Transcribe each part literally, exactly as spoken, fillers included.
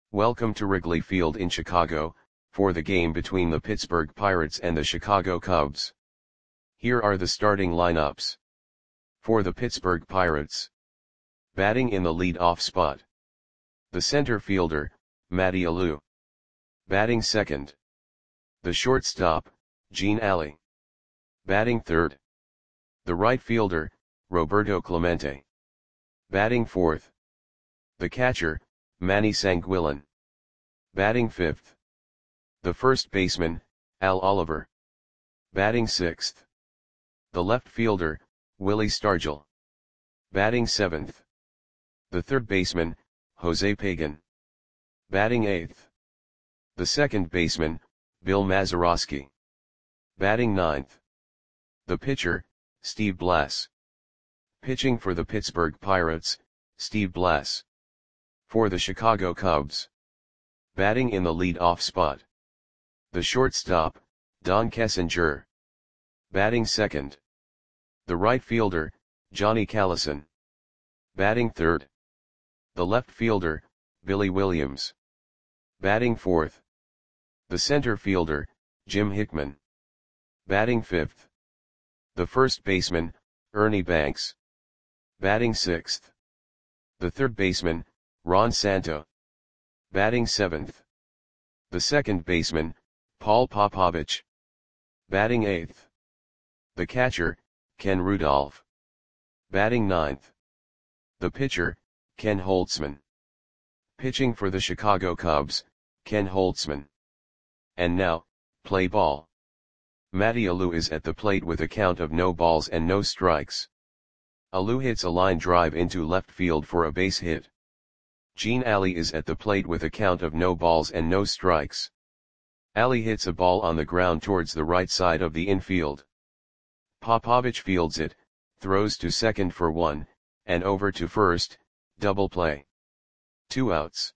Welcome to Wrigley Field in Chicago, for the game between the Pittsburgh Pirates and the Chicago Cubs. Here are the starting lineups. For the Pittsburgh Pirates. Batting in the lead-off spot. The center fielder, Matty Alou. Batting second. The shortstop, Gene Alley. Batting third. The right fielder, Roberto Clemente. Batting fourth. The catcher, Manny Sanguillen. Batting fifth. The first baseman, Al Oliver. Batting sixth. The left fielder, Willie Stargell. Batting seventh. The third baseman, Jose Pagan. Batting eighth. The second baseman, Bill Mazeroski. Batting ninth. The pitcher, Steve Blass. Pitching for the Pittsburgh Pirates, Steve Blass. For the Chicago Cubs. Batting in the lead-off spot. The shortstop, Don Kessinger. Batting second. The right fielder, Johnny Callison. Batting third. The left fielder, Billy Williams. Batting fourth. The center fielder, Jim Hickman. Batting fifth. The first baseman, Ernie Banks. Batting sixth. The third baseman, Ron Santo. Batting seventh. The second baseman, Paul Popovich. Batting eighth. The catcher, Ken Rudolph. Batting ninth. The pitcher, Ken Holtzman. Pitching for the Chicago Cubs, Ken Holtzman. And now, play ball. Matty Alou is at the plate with a count of no balls and no strikes. Alou hits a line drive into left field for a base hit. Gene Alley is at the plate with a count of no balls and no strikes. Alley hits a ball on the ground towards the right side of the infield. Popovich fields it, throws to second for one, and over to first, double play. Two outs.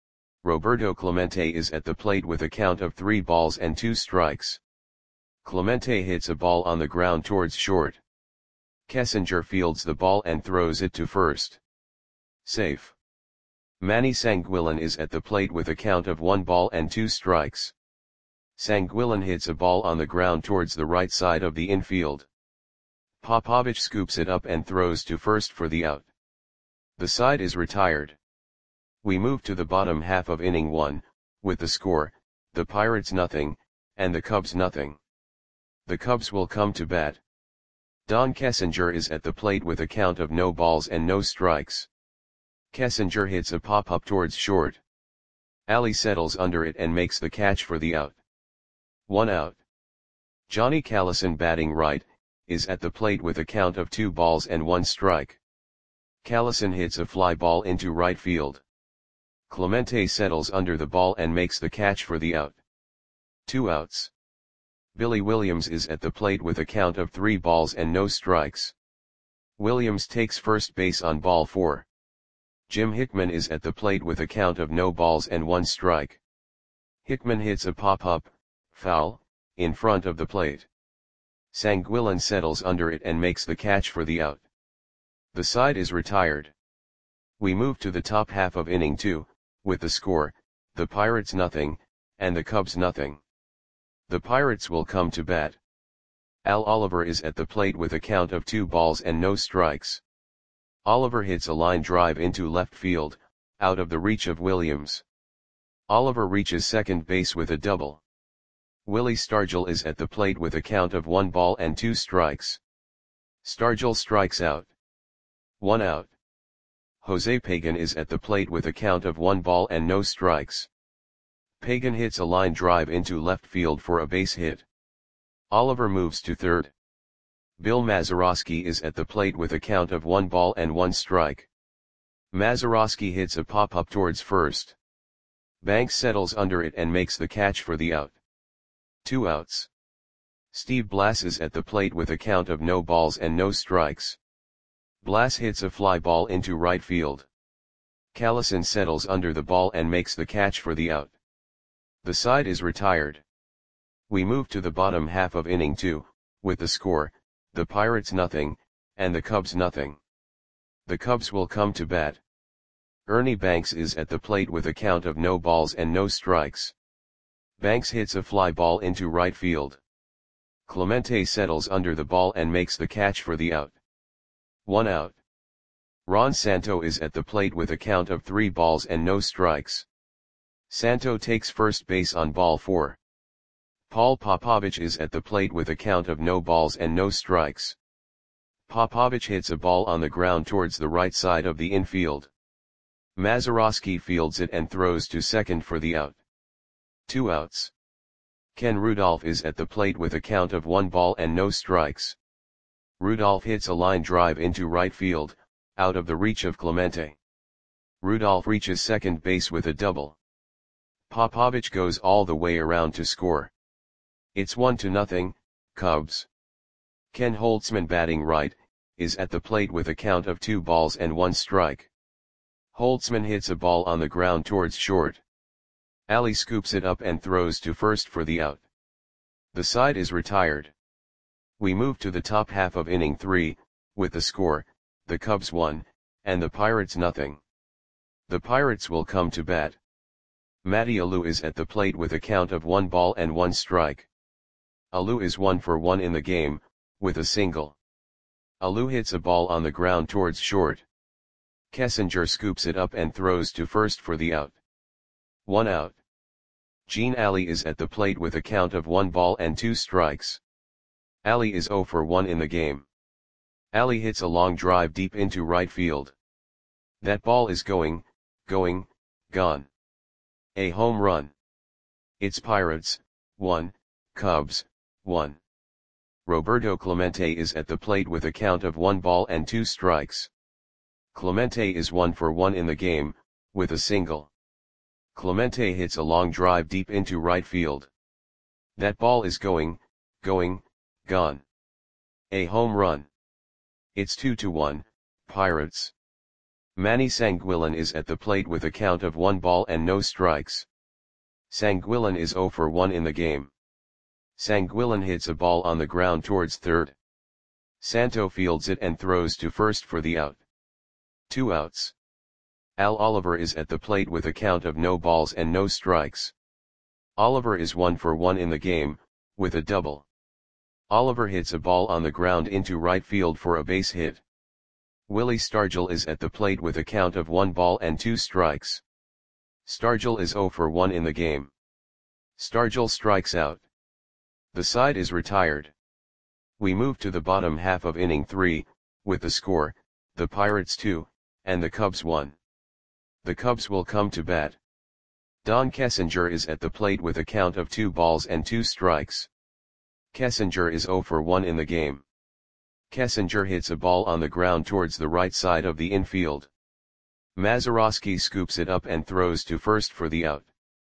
Roberto Clemente is at the plate with a count of three balls and two strikes. Clemente hits a ball on the ground towards short. Kessinger fields the ball and throws it to first. Safe. Manny Sanguillen is at the plate with a count of one ball and two strikes. Sanguillen hits a ball on the ground towards the right side of the infield. Popovich scoops it up and throws to first for the out. The side is retired. We move to the bottom half of inning one, with the score, the Pirates nothing, and the Cubs nothing. The Cubs will come to bat. Don Kessinger is at the plate with a count of no balls and no strikes. Kessinger hits a pop-up towards short. Alley settles under it and makes the catch for the out. One out. Johnny Callison, batting right, is at the plate with a count of two balls and one strike. Callison hits a fly ball into right field. Clemente settles under the ball and makes the catch for the out. Two outs. Billy Williams is at the plate with a count of three balls and no strikes. Williams takes first base on ball four. Jim Hickman is at the plate with a count of no balls and one strike. Hickman hits a pop-up, foul, in front of the plate. Sanguillen settles under it and makes the catch for the out. The side is retired. We move to the top half of inning two, with the score, the Pirates nothing, and the Cubs nothing. The Pirates will come to bat. Al Oliver is at the plate with a count of two balls and no strikes. Oliver hits a line drive into left field, out of the reach of Williams. Oliver reaches second base with a double. Willie Stargell is at the plate with a count of one ball and two strikes. Stargell strikes out. One out. Jose Pagan is at the plate with a count of one ball and no strikes. Pagan hits a line drive into left field for a base hit. Oliver moves to third. Bill Mazeroski is at the plate with a count of one ball and one strike. Mazeroski hits a pop-up towards first. Banks settles under it and makes the catch for the out. Two outs. Steve Blass is at the plate with a count of no balls and no strikes. Blass hits a fly ball into right field. Callison settles under the ball and makes the catch for the out. The side is retired. We move to the bottom half of inning two, with the score, the Pirates nothing, and the Cubs nothing. The Cubs will come to bat. Ernie Banks is at the plate with a count of no balls and no strikes. Banks hits a fly ball into right field. Clemente settles under the ball and makes the catch for the out. One out. Ron Santo is at the plate with a count of three balls and no strikes. Santo takes first base on ball four. Paul Popovich is at the plate with a count of no balls and no strikes. Popovich hits a ball on the ground towards the right side of the infield. Mazeroski fields it and throws to second for the out. Two outs. Ken Rudolph is at the plate with a count of one ball and no strikes. Rudolph hits a line drive into right field, out of the reach of Clemente. Rudolph reaches second base with a double. Popovich goes all the way around to score. It's one to nothing, Cubs. Ken Holtzman, batting right, is at the plate with a count of two balls and one strike. Holtzman hits a ball on the ground towards short. Ali scoops it up and throws to first for the out. The side is retired. We move to the top half of inning three, with the score, the Cubs one, and the Pirates nothing. The Pirates will come to bat. Matty Alou is at the plate with a count of one ball and one strike. Alou is one for one in the game, with a single. Alou hits a ball on the ground towards short. Kessinger scoops it up and throws to first for the out. One out. Gene Ali is at the plate with a count of one ball and two strikes. Ali is zero for one in the game. Ali hits a long drive deep into right field. That ball is going, going, gone. A home run. It's Pirates, one, Cubs, one. Roberto Clemente is at the plate with a count of one ball and two strikes. Clemente is one for one in the game, with a single. Clemente hits a long drive deep into right field. That ball is going, going, gone. A home run. It's two to one, Pirates. Manny Sanguillen is at the plate with a count of one ball and no strikes. Sanguillen is zero for one in the game. Sanguillen hits a ball on the ground towards third. Santo fields it and throws to first for the out. Two outs. Al Oliver is at the plate with a count of no balls and no strikes. Oliver is one for one in the game, with a double. Oliver hits a ball on the ground into right field for a base hit. Willie Stargell is at the plate with a count of one ball and two strikes. Stargell is zero for one in the game. Stargell strikes out. The side is retired. We move to the bottom half of inning three, with the score, the Pirates two, and the Cubs one. The Cubs will come to bat. Don Kessinger is at the plate with a count of two balls and two strikes. Kessinger is zero for one in the game. Kessinger hits a ball on the ground towards the right side of the infield. Mazeroski scoops it up and throws to first for the out.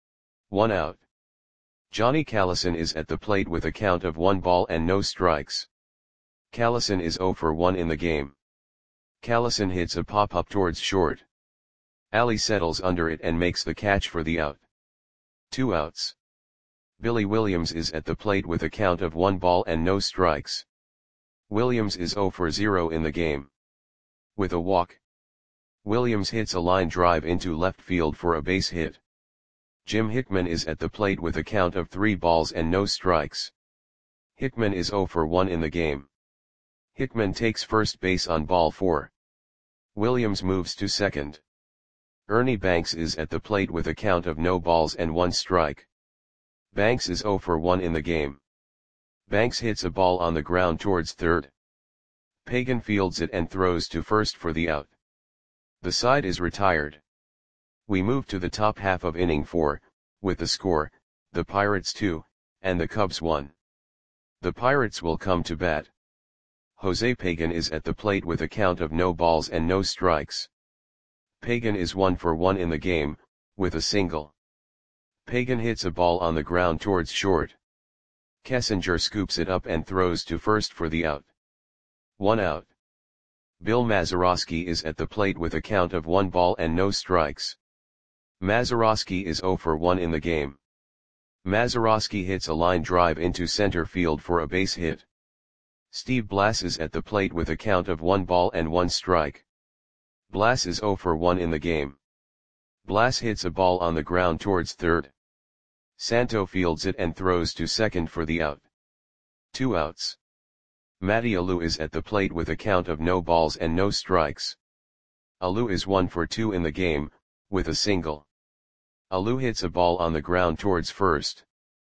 One out. Johnny Callison is at the plate with a count of one ball and no strikes. Callison is zero for one in the game. Callison hits a pop-up towards short. Ali settles under it and makes the catch for the out. Two outs. Billy Williams is at the plate with a count of one ball and no strikes. Williams is zero for zero in the game. With a walk. Williams hits a line drive into left field for a base hit. Jim Hickman is at the plate with a count of three balls and no strikes. Hickman is zero for one in the game. Hickman takes first base on ball four. Williams moves to second. Ernie Banks is at the plate with a count of no balls and one strike. Banks is zero for one in the game. Banks hits a ball on the ground towards third. Pagan fields it and throws to first for the out. The side is retired. We move to the top half of inning four, with the score, the Pirates two, and the Cubs one. The Pirates will come to bat. Jose Pagan is at the plate with a count of no balls and no strikes. Pagan is one for one in the game, with a single. Pagan hits a ball on the ground towards short. Kessinger scoops it up and throws to first for the out. One out. Bill Mazeroski is at the plate with a count of one ball and no strikes. Mazeroski is zero for one in the game. Mazeroski hits a line drive into center field for a base hit. Steve Blass is at the plate with a count of one ball and one strike. Blass is zero for one in the game. Blas hits a ball on the ground towards third. Santo fields it and throws to second for the out. Two outs. Matty Alou is at the plate with a count of no balls and no strikes. Alou is one for two in the game, with a single. Alou hits a ball on the ground towards first.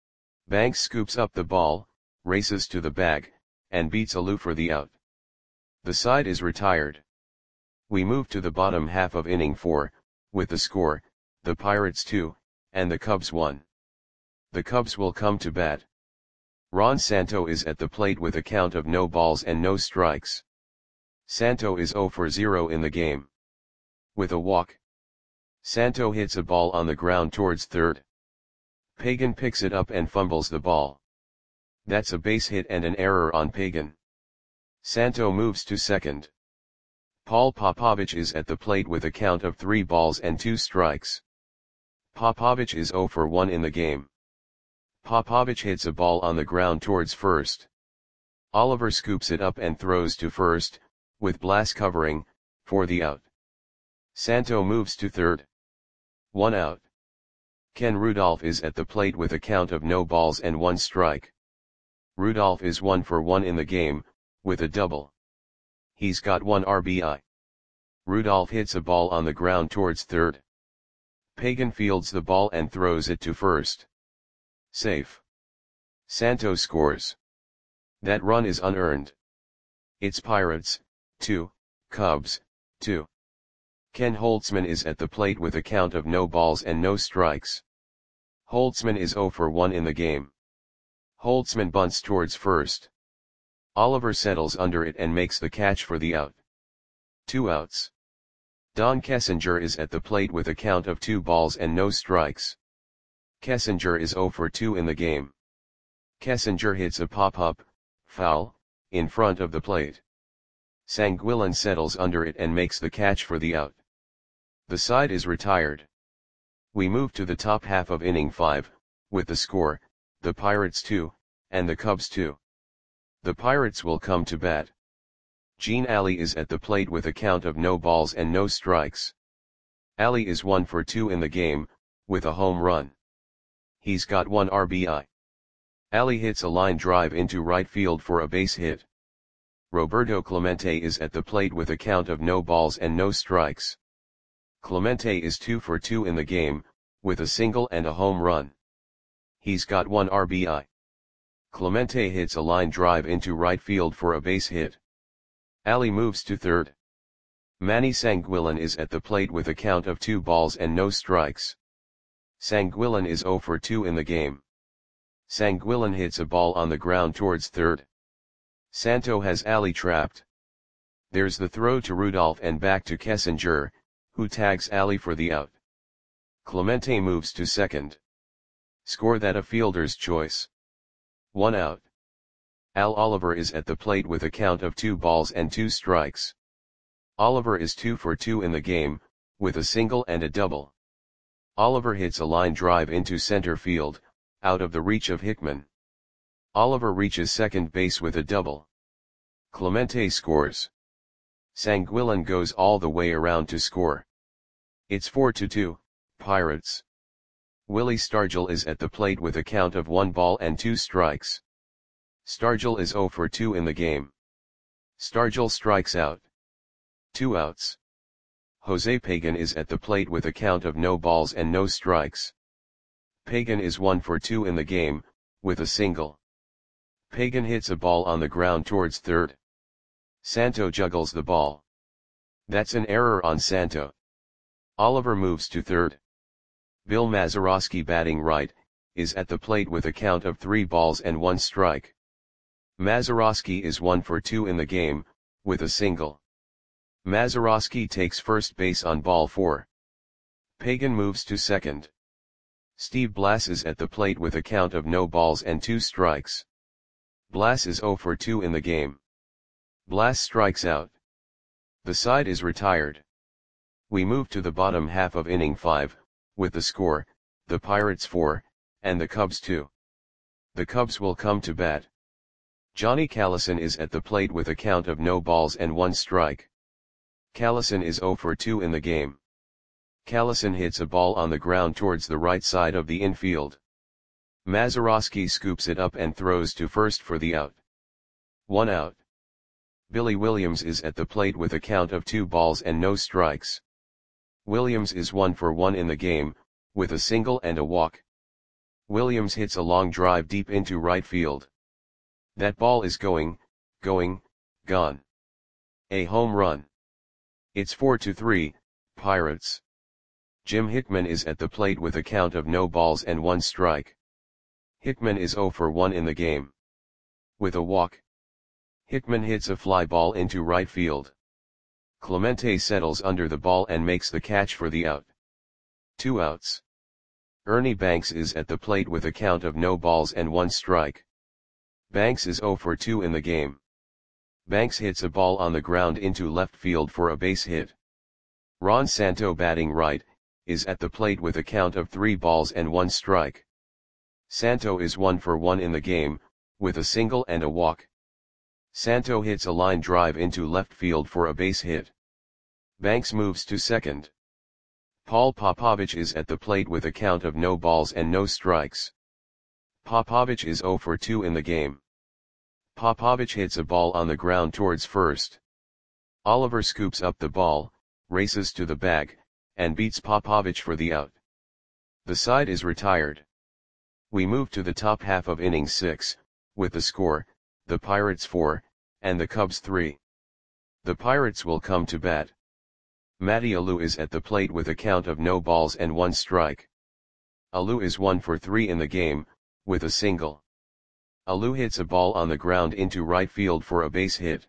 Banks scoops up the ball, races to the bag, and beats Alou for the out. The side is retired. We move to the bottom half of inning four, with the score, the Pirates two, and the Cubs one. The Cubs will come to bat. Ron Santo is at the plate with a count of no balls and no strikes. Santo is zero for zero in the game. With a walk, Santo hits a ball on the ground towards third. Pagan picks it up and fumbles the ball. That's a base hit and an error on Pagan. Santo moves to second. Paul Popovich is at the plate with a count of three balls and two strikes. Popovich is zero for one in the game. Popovich hits a ball on the ground towards first. Oliver scoops it up and throws to first, with Blas covering, for the out. Santo moves to third. One out. Ken Rudolph is at the plate with a count of no balls and one strike. Rudolph is one for one in the game, with a double. He's got one R B I. Rudolph hits a ball on the ground towards third. Pagan fields the ball and throws it to first. Safe. Santo scores. That run is unearned. It's Pirates, two, Cubs, two. Ken Holtzman is at the plate with a count of no balls and no strikes. Holtzman is zero for one in the game. Holtzman bunts towards first. Oliver settles under it and makes the catch for the out. Two outs. Don Kessinger is at the plate with a count of two balls and no strikes. Kessinger is zero for two in the game. Kessinger hits a pop-up, foul, in front of the plate. Sanguillen settles under it and makes the catch for the out. The side is retired. We move to the top half of inning five, with the score, the Pirates two, and the Cubs two. The Pirates will come to bat. Gene Alley is at the plate with a count of no balls and no strikes. Alley is one for two in the game, with a home run. He's got one R B I. Alley hits a line drive into right field for a base hit. Roberto Clemente is at the plate with a count of no balls and no strikes. Clemente is two for two in the game, with a single and a home run. He's got one R B I. Clemente hits a line drive into right field for a base hit. Alley moves to third. Manny Sanguillen is at the plate with a count of two balls and no strikes. Sanguillen is zero for two in the game. Sanguillen hits a ball on the ground towards third. Santo has Alley trapped. There's the throw to Rudolph and back to Kessinger, who tags Alley for the out. Clemente moves to second. Score that a fielder's choice. One out. Al Oliver is at the plate with a count of two balls and two strikes. Oliver is two for two in the game, with a single and a double. Oliver hits a line drive into center field, out of the reach of Hickman. Oliver reaches second base with a double. Clemente scores. Sanguillen goes all the way around to score. It's four to two, Pirates. Willie Stargell is at the plate with a count of one ball and two strikes. Stargell is zero for two in the game. Stargell strikes out. Two outs. Jose Pagan is at the plate with a count of no balls and no strikes. Pagan is one for two in the game, with a single. Pagan hits a ball on the ground towards third. Santo juggles the ball. That's an error on Santo. Oliver moves to third. Bill Mazeroski, batting right, is at the plate with a count of three balls and one strike. Mazeroski is one for two in the game, with a single. Mazeroski takes first base on ball four. Pagan moves to second. Steve Blas is at the plate with a count of no balls and two strikes. Blas is zero for two in the game. Blas strikes out. The side is retired. We move to the bottom half of inning five, with the score, the Pirates four, and the Cubs two. The Cubs will come to bat. Johnny Callison is at the plate with a count of no balls and one strike. Callison is zero for two in the game. Callison hits a ball on the ground towards the right side of the infield. Mazeroski scoops it up and throws to first for the out. One out. Billy Williams is at the plate with a count of two balls and no strikes. Williams is one for one in the game, with a single and a walk. Williams hits a long drive deep into right field. That ball is going, going, gone. A home run. It's four to three, Pirates. Jim Hickman is at the plate with a count of no balls and one strike. Hickman is zero for one in the game. With a walk. Hickman hits a fly ball into right field. Clemente settles under the ball and makes the catch for the out. Two outs. Ernie Banks is at the plate with a count of no balls and one strike. Banks is zero for two in the game. Banks hits a ball on the ground into left field for a base hit. Ron Santo, batting right, is at the plate with a count of three balls and one strike. Santo is one for one in the game, with a single and a walk. Santo hits a line drive into left field for a base hit. Banks moves to second. Paul Popovich is at the plate with a count of no balls and no strikes. Popovich is zero for two in the game. Popovich hits a ball on the ground towards first. Oliver scoops up the ball, races to the bag, and beats Popovich for the out. The side is retired. We move to the top half of inning six, with the score, the Pirates four, and the Cubs three. The Pirates will come to bat. Matty Alou is at the plate with a count of no balls and one strike. Alou is one for three in the game, with a single. Alou hits a ball on the ground into right field for a base hit.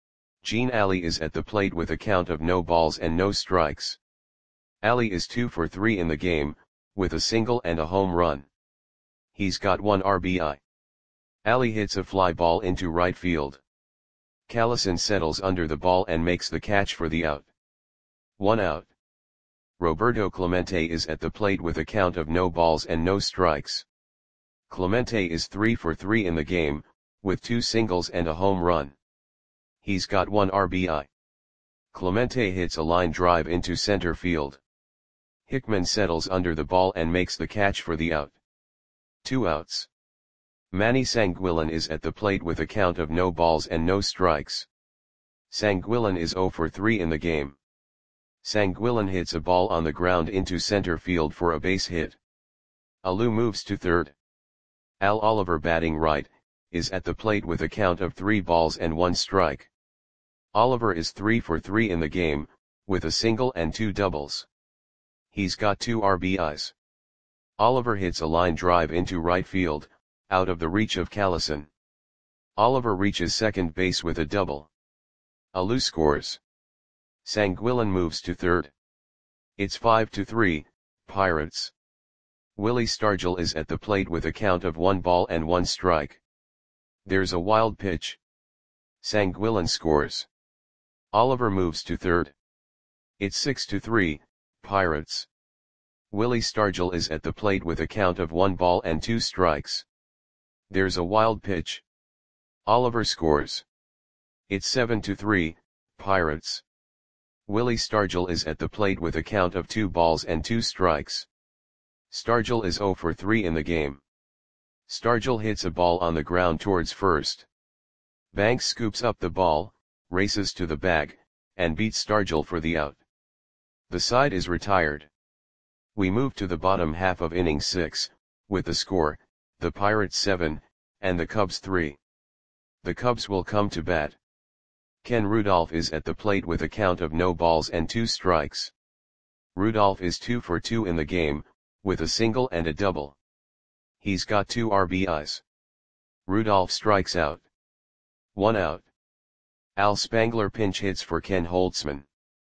Gene Alley is at the plate with a count of no balls and no strikes. Alley is two for three in the game, with a single and a home run. He's got one R B I. Alley hits a fly ball into right field. Callison settles under the ball and makes the catch for the out. One out. Roberto Clemente is at the plate with a count of no balls and no strikes. Clemente is three for three in the game, with two singles and a home run. He's got one R B I. Clemente hits a line drive into center field. Hickman settles under the ball and makes the catch for the out. Two outs. Manny Sanguillen is at the plate with a count of no balls and no strikes. Sanguillen is zero for three in the game. Sanguillen hits a ball on the ground into center field for a base hit. Alou moves to third. Al Oliver, batting right, is at the plate with a count of three balls and one strike. Oliver is three for three in the game, with a single and two doubles. He's got two R B Is. Oliver hits a line drive into right field, out of the reach of Callison. Oliver reaches second base with a double. Alou scores. Sanguillen moves to third. It's five to three, Pirates. Willie Stargell is at the plate with a count of one ball and one strike. There's a wild pitch. Sanguillen scores. Oliver moves to third. It's six to three, Pirates. Willie Stargell is at the plate with a count of one ball and two strikes. There's a wild pitch. Oliver scores. It's seven to three, Pirates. Willie Stargell is at the plate with a count of two balls and two strikes. Stargell is zero for three in the game. Stargell hits a ball on the ground towards first. Banks scoops up the ball, races to the bag, and beats Stargell for the out. The side is retired. We move to the bottom half of inning six, with the score, the Pirates seven, and the Cubs three. The Cubs will come to bat. Ken Rudolph is at the plate with a count of no balls and two strikes. Rudolph is two for two in the game, with a single and a double. He's got two R B Is. Rudolph strikes out. One out. Al Spangler pinch hits for Ken Holtzman.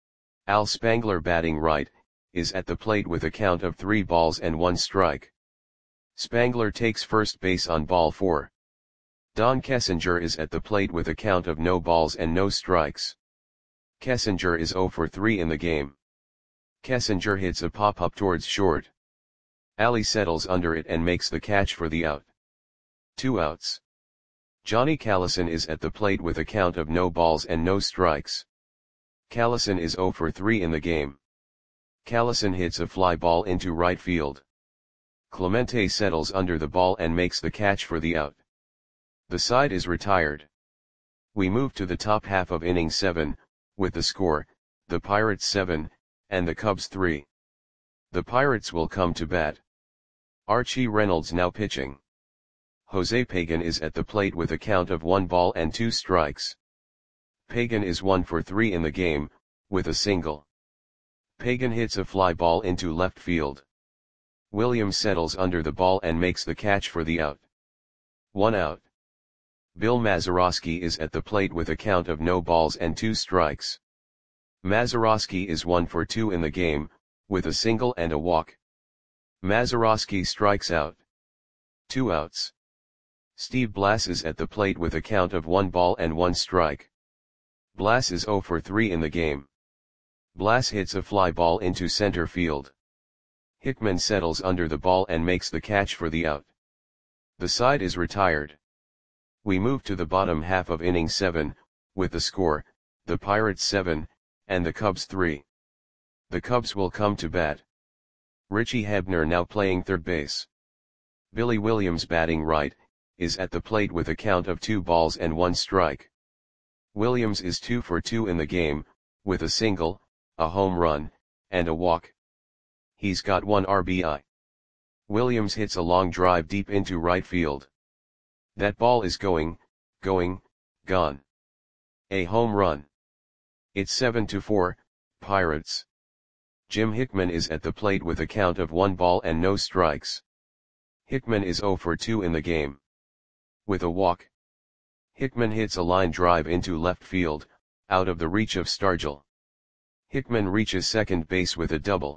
Al Spangler, batting right, is at the plate with a count of three balls and one strike. Spangler takes first base on ball four. Don Kessinger is at the plate with a count of no balls and no strikes. Kessinger is zero for three in the game. Kessinger hits a pop-up towards short. Alley settles under it and makes the catch for the out. Two outs. Johnny Callison is at the plate with a count of no balls and no strikes. Callison is zero for three in the game. Callison hits a fly ball into right field. Clemente settles under the ball and makes the catch for the out. The side is retired. We move to the top half of inning seven, with the score, the Pirates seven, and the Cubs three. The Pirates will come to bat. Archie Reynolds now pitching. Jose Pagan is at the plate with a count of one ball and two strikes. Pagan is one for three in the game, with a single. Pagan hits a fly ball into left field. Williams settles under the ball and makes the catch for the out. One out. Bill Mazeroski is at the plate with a count of no balls and two strikes. Mazeroski is one for two in the game, with a single and a walk. Mazeroski strikes out. Two outs. Steve Blass is at the plate with a count of one ball and one strike. Blass is zero for three in the game. Blass hits a fly ball into center field. Hickman settles under the ball and makes the catch for the out. The side is retired. We move to the bottom half of inning seven, with the score, the Pirates seven, and the Cubs three. The Cubs will come to bat. Richie Hebner now playing third base. Billy Williams batting right, is at the plate with a count of two balls and one strike. Williams is two for two in the game, with a single, a home run, and a walk. He's got one R B I. Williams hits a long drive deep into right field. That ball is going, going, gone. A home run. It's seven to four, Pirates. Jim Hickman is at the plate with a count of one ball and no strikes. Hickman is zero for two in the game. With a walk. Hickman hits a line drive into left field, out of the reach of Stargell. Hickman reaches second base with a double.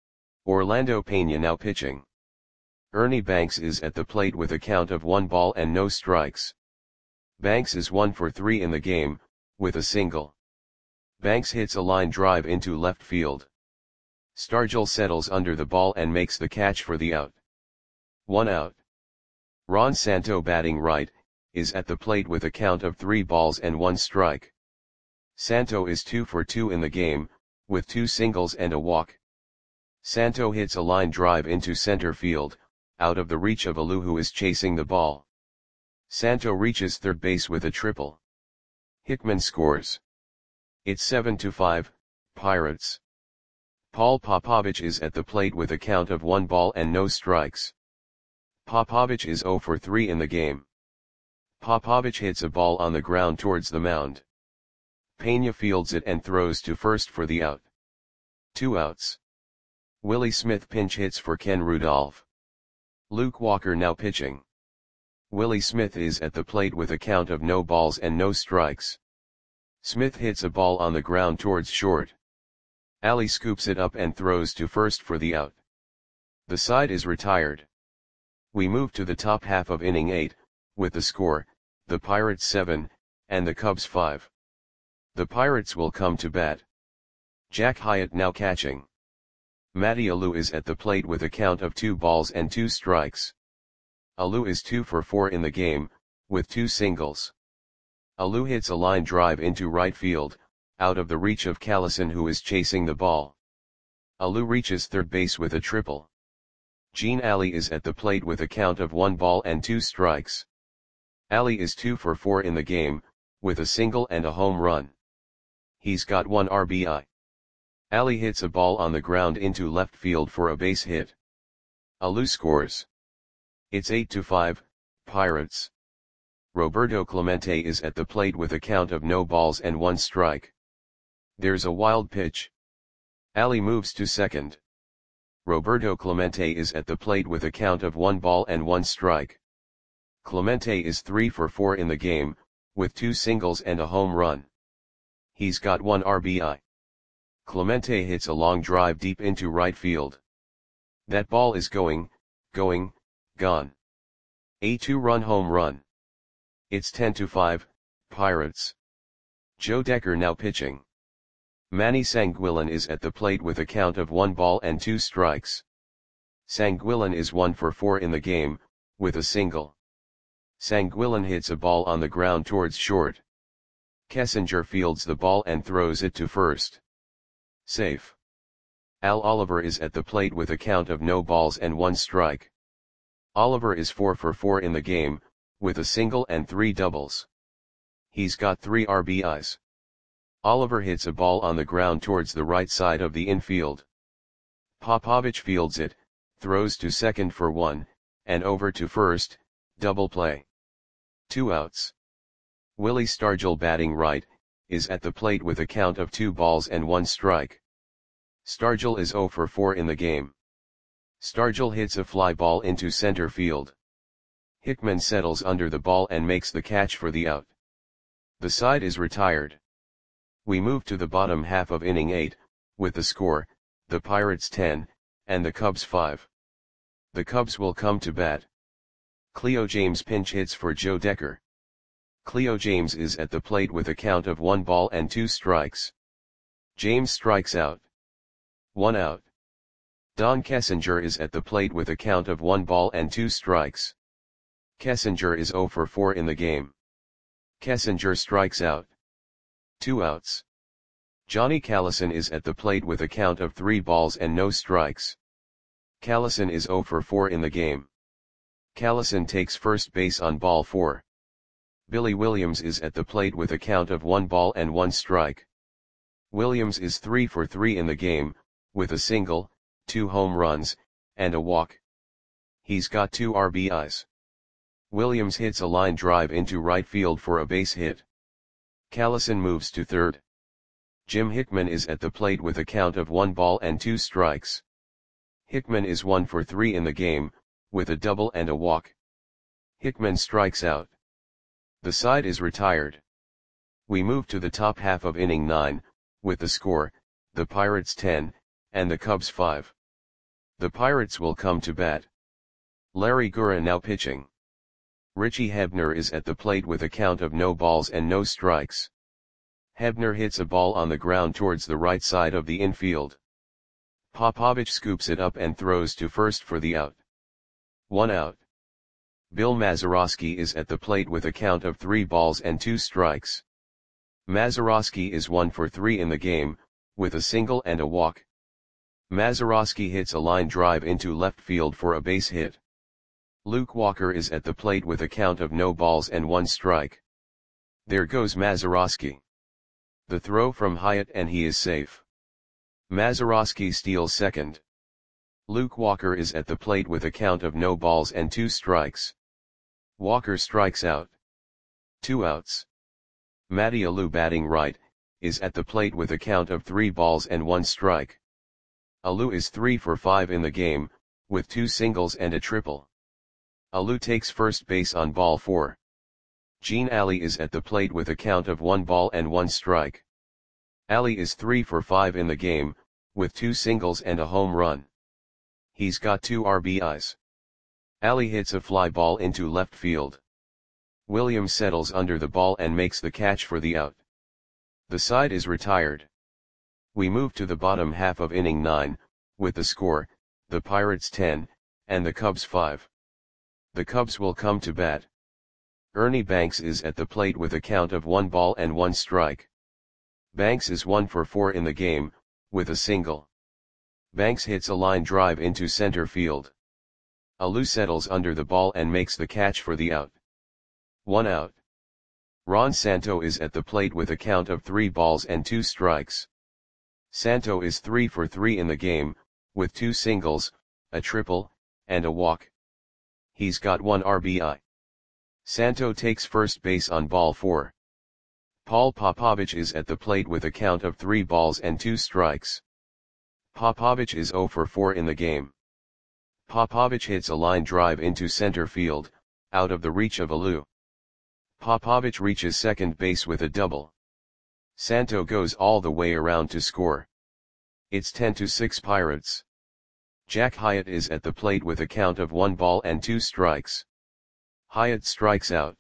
Orlando Pena now pitching. Ernie Banks is at the plate with a count of one ball and no strikes. Banks is one for three in the game, with a single. Banks hits a line drive into left field. Stargell settles under the ball and makes the catch for the out. One out. Ron Santo batting right, is at the plate with a count of three balls and one strike. Santo is two for two in the game, with two singles and a walk. Santo hits a line drive into center field, out of the reach of Alou who is chasing the ball. Santo reaches third base with a triple. Hickman scores. It's seven to five, Pirates. Paul Popovich is at the plate with a count of one ball and no strikes. Popovich is zero for three in the game. Popovich hits a ball on the ground towards the mound. Pena fields it and throws to first for the out. Two outs. Willie Smith pinch hits for Ken Rudolph. Luke Walker now pitching. Willie Smith is at the plate with a count of no balls and no strikes. Smith hits a ball on the ground towards short. Ali scoops it up and throws to first for the out. The side is retired. We move to the top half of inning eight, with the score, the Pirates seven, and the Cubs five. The Pirates will come to bat. Jack Hyatt now catching. Matty Alou is at the plate with a count of two balls and two strikes. Alou is two for four in the game, with two singles. Alou hits a line drive into right field, out of the reach of Callison who is chasing the ball. Alou reaches third base with a triple. Gene Alley is at the plate with a count of one ball and two strikes. Alley is two for four in the game, with a single and a home run. He's got one R B I. Alley hits a ball on the ground into left field for a base hit. Alou scores. It's eight to five, Pirates. Roberto Clemente is at the plate with a count of no balls and one strike. There's a wild pitch. Alley moves to second. Roberto Clemente is at the plate with a count of one ball and one strike. Clemente is three for four in the game, with two singles and a home run. He's got one R B I. Clemente hits a long drive deep into right field. That ball is going, going, gone. A two-run home run. It's ten to five, Pirates. Joe Decker now pitching. Manny Sanguillen is at the plate with a count of one ball and two strikes. Sanguillen is one for four in the game, with a single. Sanguillen hits a ball on the ground towards short. Kessinger fields the ball and throws it to first. Safe. Al Oliver is at the plate with a count of no balls and one strike. Oliver is four for four in the game, with a single and three doubles. He's got three R B Is. Oliver hits a ball on the ground towards the right side of the infield. Popovich fields it, throws to second for one, and over to first, double play. Two outs. Willie Stargell, batting right, is at the plate with a count of two balls and one strike. Stargell is zero for four in the game. Stargell hits a fly ball into center field. Hickman settles under the ball and makes the catch for the out. The side is retired. We move to the bottom half of inning eight, with the score, the Pirates ten, and the Cubs five. The Cubs will come to bat. Cleo James pinch hits for Joe Decker. Cleo James is at the plate with a count of one ball and two strikes. James strikes out. One out. Don Kessinger is at the plate with a count of one ball and two strikes. Kessinger is zero for four in the game. Kessinger strikes out. Two outs. Johnny Callison is at the plate with a count of three balls and no strikes. Callison is zero for four in the game. Callison takes first base on ball four. Billy Williams is at the plate with a count of one ball and one strike. Williams is three for three in the game, with a single, two home runs, and a walk. He's got two R B Is. Williams hits a line drive into right field for a base hit. Callison moves to third. Jim Hickman is at the plate with a count of one ball and two strikes. Hickman is one for three in the game, with a double and a walk. Hickman strikes out. The side is retired. We move to the top half of inning nine, with the score, the Pirates ten, and the Cubs five. The Pirates will come to bat. Larry Gura now pitching. Richie Hebner is at the plate with a count of no balls and no strikes. Hebner hits a ball on the ground towards the right side of the infield. Popovich scoops it up and throws to first for the out. One out. Bill Mazeroski is at the plate with a count of three balls and two strikes. Mazeroski is one for three in the game, with a single and a walk. Mazeroski hits a line drive into left field for a base hit. Luke Walker is at the plate with a count of no balls and one strike. There goes Mazeroski. The throw from Hyatt and he is safe. Mazeroski steals second. Luke Walker is at the plate with a count of no balls and two strikes. Walker strikes out. Two outs. Matty Alou, batting right, is at the plate with a count of three balls and one strike. Alou is three for five in the game, with two singles and a triple. Alou takes first base on ball four. Gene Alley is at the plate with a count of one ball and one strike. Alley is three for five in the game, with two singles and a home run. He's got two R B Is. Alley hits a fly ball into left field. Williams settles under the ball and makes the catch for the out. The side is retired. We move to the bottom half of inning nine, with the score, the Pirates ten, and the Cubs five. The Cubs will come to bat. Ernie Banks is at the plate with a count of one ball and one strike. Banks is one for four in the game, with a single. Banks hits a line drive into center field. Alou settles under the ball and makes the catch for the out. One out. Ron Santo is at the plate with a count of three balls and two strikes. Santo is three for three in the game, with two singles, a triple, and a walk. He's got one R B I. Santo takes first base on ball four. Paul Popovich is at the plate with a count of three balls and two strikes. Popovich is zero for four in the game. Popovich hits a line drive into center field, out of the reach of Alou. Popovich reaches second base with a double. Santo goes all the way around to score. It's ten to six Pirates. Jack Hyatt is at the plate with a count of one ball and two strikes. Hyatt strikes out.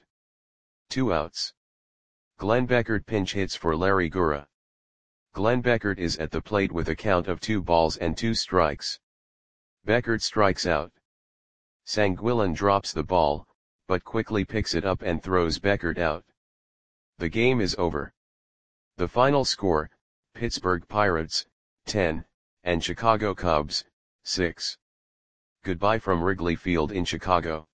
Two outs. Glenn Beckert pinch hits for Larry Gura. Glenn Beckert is at the plate with a count of two balls and two strikes. Beckert strikes out. Sanguillen drops the ball, but quickly picks it up and throws Beckert out. The game is over. The final score, Pittsburgh Pirates, ten, and Chicago Cubs, six. Goodbye from Wrigley Field in Chicago.